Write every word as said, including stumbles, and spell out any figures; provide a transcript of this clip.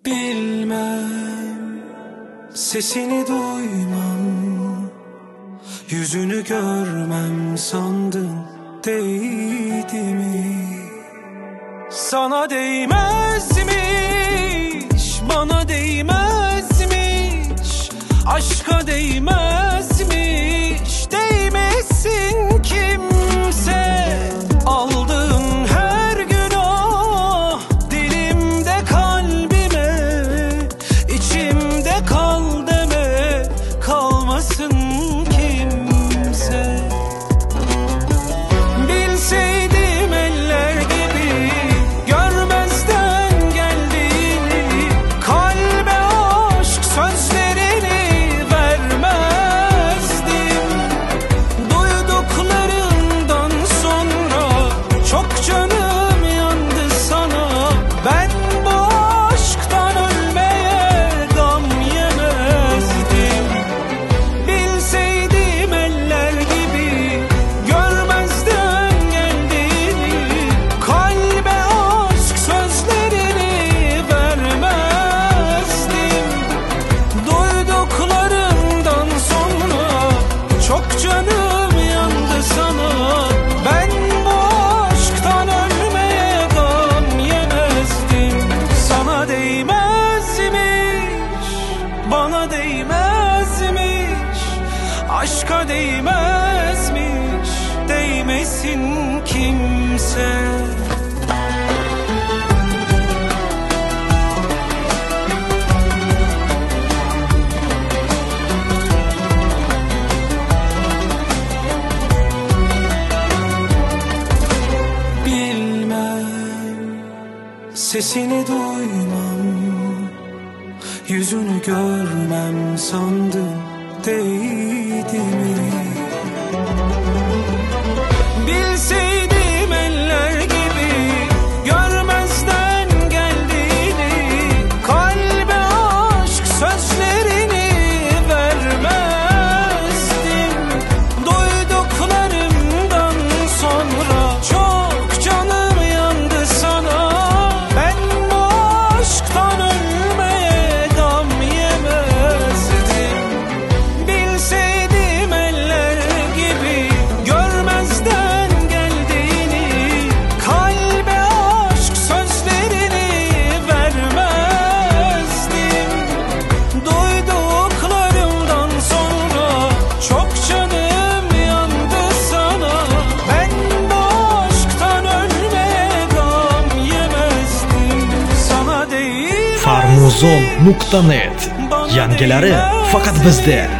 Bilmem, sesini duymam, yüzünü görmem sandın, değdi mi? Sana değmezmiş, bana değmezmiş, aşka değmezmiş, değmesin kimse. Aldığın her günah dilimde kalbime, içimde kal deme, kalmasın kimse. Bilseydim eller gibi görmezden geldiğini, kalbe aşk sözlerini vermezdim. Duyduklarından sonra çok canım yandı sana. Ben bu aşktan ölmeye gam yemezdim. Bilseydim eller gibi görmezden geldiğini, kalbe aşk sözlerini vermezdim. Duyduklarından sonra çok canım yandı sana. Ben bu aşktan ölmeye gam yemezdim. Sana değmezmiş, bana değmezmiş, aşka değmezmiş, değmesin kimse. Bilmem, sesini duymam, yüzünü görmem sandın, değdi mi? Bilseydim eller gibi görmezden geldiğini, kalbe aşk sözlerini vermezdim. Duyduklarımdan sonra çok canım yandı sana. Ben bu aşktan ölmeye gam yemezdim. Bilseydim eller gibi görmezden geldiğini, kalbe aşk sözlerini vermezdim. Duyduklarımdan sonra çok canım yandı sana. Ben bu aşktan ölmeye gam yemezdim. Sana değil farmuzon nokta net yangilari faqat bizda.